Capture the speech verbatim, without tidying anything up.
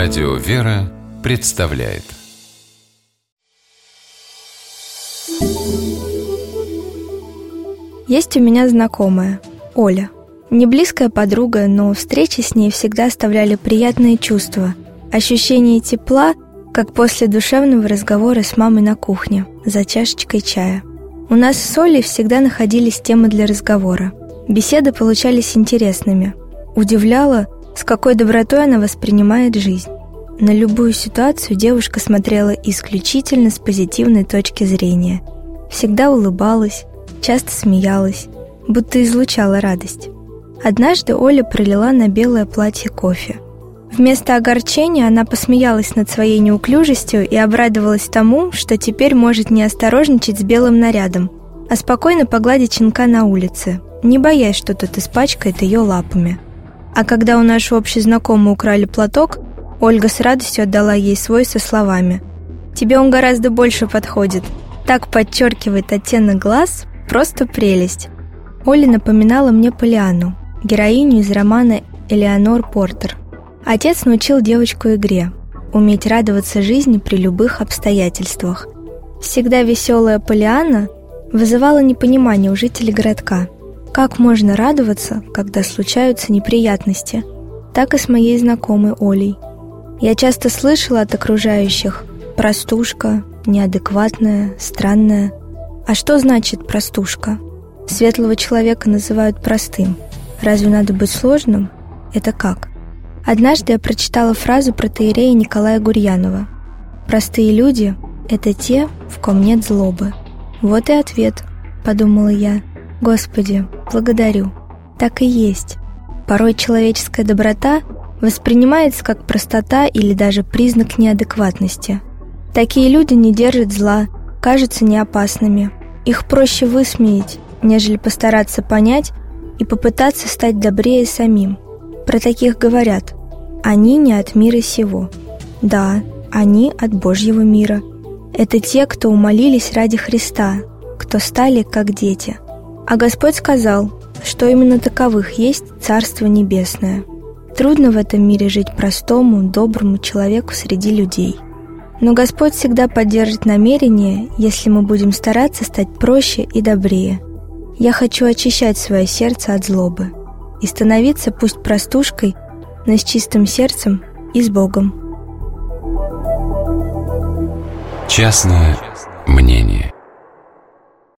Радио «Вера» представляет. Есть у меня знакомая, Оля. Не близкая подруга, но встречи с ней всегда оставляли приятные чувства. Ощущение тепла, как после душевного разговора с мамой на кухне, за чашечкой чая. У нас с Олей всегда находились темы для разговора. Беседы получались интересными. Удивляло, с какой добротой она воспринимает жизнь. На любую ситуацию девушка смотрела исключительно с позитивной точки зрения. Всегда улыбалась, часто смеялась, будто излучала радость. Однажды Оля пролила на белое платье кофе. Вместо огорчения она посмеялась над своей неуклюжестью и обрадовалась тому, что теперь может не осторожничать с белым нарядом, а спокойно погладить щенка на улице, не боясь, что тот испачкает ее лапами. А когда у нашей общей знакомой украли платок, Ольга с радостью отдала ей свой со словами: «Тебе он гораздо больше подходит. Так подчеркивает оттенок глаз, просто прелесть». Оля напоминала мне Полианну, героиню из романа Элеонор Портер. Отец научил девочку игре, уметь радоваться жизни при любых обстоятельствах. Всегда веселая Полианна вызывала непонимание у жителей городка. Как можно радоваться, когда случаются неприятности? Так и с моей знакомой Олей. Я часто слышала от окружающих: простушка, неадекватная, странная. А что значит простушка? Светлого человека называют простым. Разве надо быть сложным? Это как? Однажды я прочитала фразу протоиерея Николая Гурьянова: «Простые люди — это те, в ком нет злобы». Вот и ответ, подумала я. Господи, благодарю. Так и есть. Порой человеческая доброта воспринимается как простота или даже признак неадекватности. Такие люди не держат зла, кажутся неопасными. Их проще высмеять, нежели постараться понять и попытаться стать добрее самим. Про таких говорят: они не от мира сего. Да, они от Божьего мира. Это те, кто умолились ради Христа, кто стали как дети. А Господь сказал, что именно таковых есть Царство Небесное. Трудно в этом мире жить простому, доброму человеку среди людей. Но Господь всегда поддержит намерение, если мы будем стараться стать проще и добрее. Я хочу очищать свое сердце от злобы и становиться пусть простушкой, но с чистым сердцем и с Богом. Частное мнение.